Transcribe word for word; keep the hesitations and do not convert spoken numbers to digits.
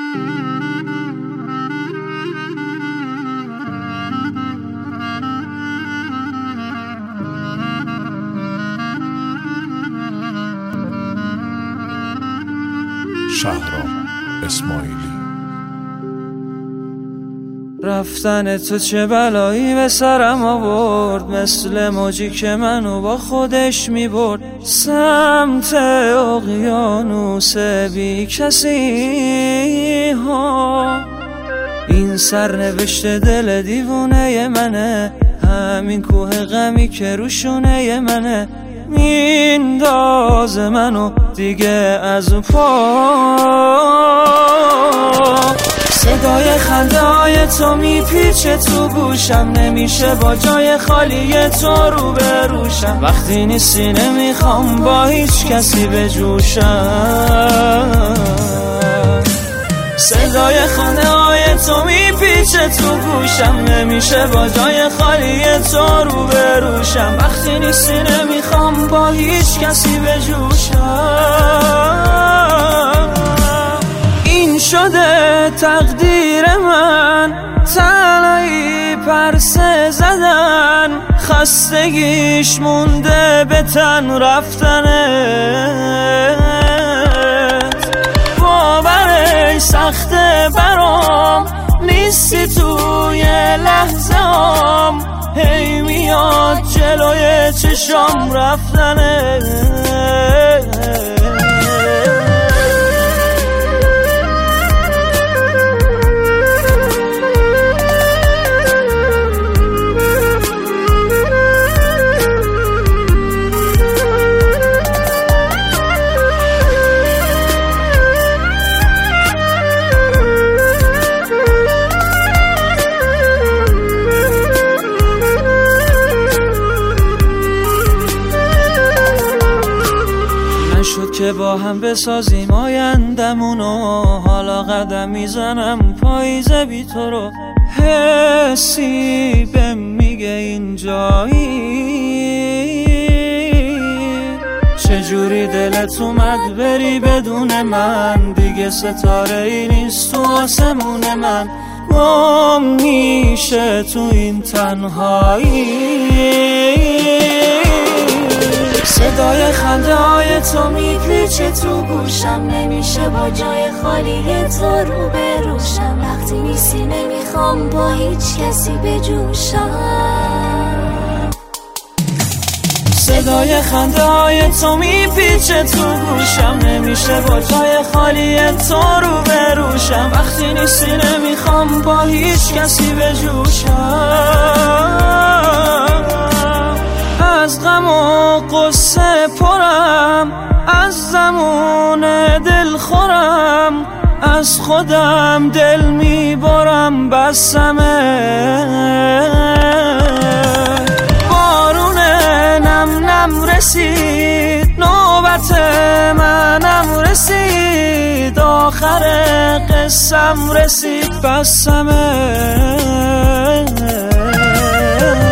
شهرام اسماعیلی. رفتن تو چه بلایی به سرم آورد، مثل موجی که منو با خودش میبرد سمت اقیانوس بی کسی ها. این سرنوشت دل دیوونه منه، همین کوه غمی که روشونه منه میندازه منو دیگه از پا. صدای خنده های تو میپیچه تو گوشم، نمیشه با جای خالی تو رو بروشم. وقتی نیستی نمیخوام با هیچ کسی بجوشم. صدای خنده های تو میپیچه تو گوشم، نمیشه با جای خالی تو رو بروشم. وقتی نیستی نمیخوام با هیچ کسی بجوشم. این شده تقدیر من، تنهایی پرسه زدن، خستگیش مونده به تن رفتنت. باورش سخته برام، نیستی توی لحظه هم، هی میاد جلوی چشام رفتنت. شد که با هم بسازیم آیندمونو، حالا قدم میزنم پاییز بی تو رو. حسی بهم میگه اینجایی، چجوری دلت اومد بری بدون من، دیگه ستاره ای نیست تو آسمون من. گم میشه تو این تنهایی. صدای خنده های تو میپیچه تو گوشم، نمیشه با جای خالی تو رو بروشم. وقتی نیستی نمیخوام با هیچ کسی بجوشم. صدای خنده های تو میپیچه تو گوشم، نمیشه با جای خالی تو رو بروشم. وقتی نیستی نمیخوام با هیچ کسی بجوشم. از غم و قصه پرم، از زمان دل خورم، از خودم دل میبرم بسمه. بارون نم نم رسید، نوبت منم رسید، آخر قصم رسید بسمه.